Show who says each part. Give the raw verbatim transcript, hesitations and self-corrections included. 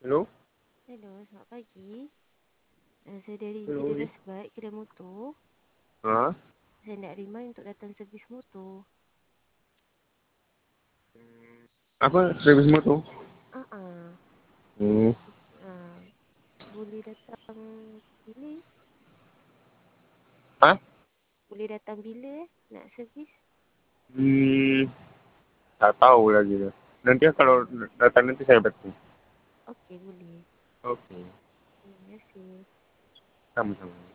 Speaker 1: Hello?
Speaker 2: Hello, selamat pagi. Uh, saya dari
Speaker 1: Hello
Speaker 2: Jendela
Speaker 1: ni.
Speaker 2: Sebaik, kedai motor.
Speaker 1: Ha?
Speaker 2: Saya nak remind untuk datang servis motor.
Speaker 1: Apa? Servis motor?
Speaker 2: Ah, uh
Speaker 1: Hmm.
Speaker 2: uh, boleh datang bila?
Speaker 1: Ha?
Speaker 2: Boleh datang bila eh? Nak servis?
Speaker 1: Hmm. Tak tahu lagi dah. Nanti kalau
Speaker 2: Uh,
Speaker 1: datang nanti saya datang.
Speaker 2: Okey, boleh.
Speaker 1: Okey.
Speaker 2: Terima kasih.
Speaker 1: Sama-sama.